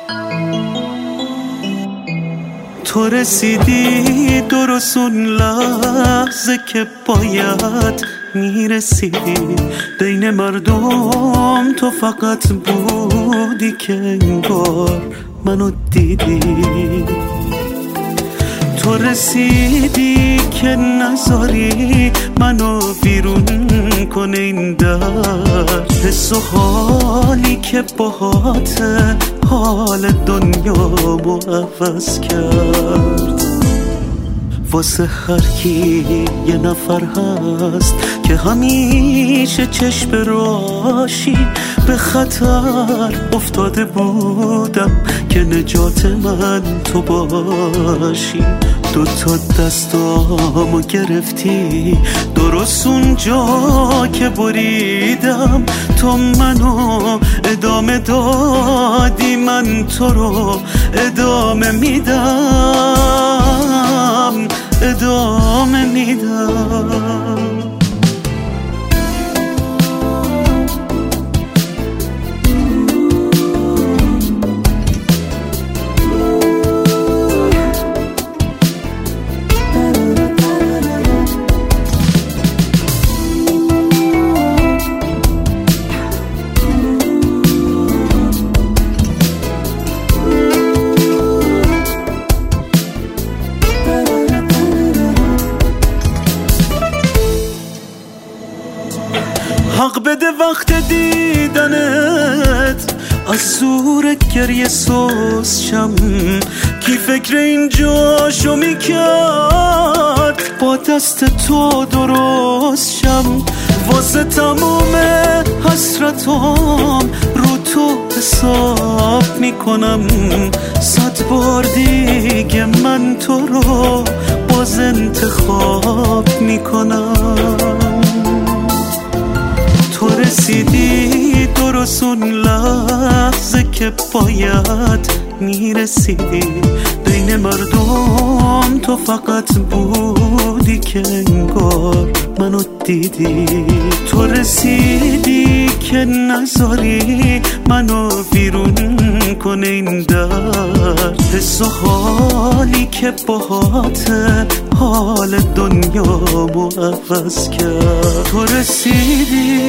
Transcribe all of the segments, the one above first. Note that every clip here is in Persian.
تو رسیدی درست اون لحظه که باید میرسیدی، بین مردم تو فقط بودی که انگار منو دیدی. تو رسیدی که نذاری منو بیرون کنه این درد، حس و حالی که باهاته حال دنیامو عوض کرد. واسه هر کی یه نفر هست که همیشه چشم راشی به خطر افتاده بودم که نجات من تو باشی. دوتا دستامو گرفتی درست اونجا که بریدم، تو منو ادامه دادی، من تو رو ادامه میدم، ادامه میدم. حق بده وقت دیدنت از زور گریه سوز شم، کی فکر این جاشو میکرد با دست تو درست شم. واسه تموم حسرتام رو تو حساب میکنم، 100 بار دیگه من تو رو باز انتخاب میکنم. تو رسیدی درست اون لحظه که باید میرسیدی، بین مردم تو فقط بودی که انگار منو دیدی. تو رسیدی که نذاری منو بیرون کنه این درد، حس و حالی که باهاته حال دنیامو عوض کرد. تو رسیدی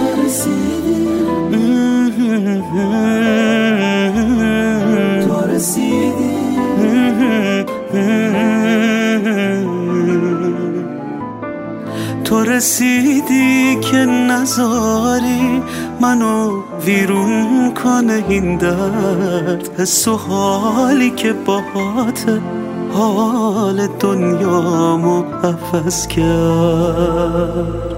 تو رسیدی که نذاری منو ویرون کنه این درد، حس و حالی که باهاته حال دنیامو عوض کرد.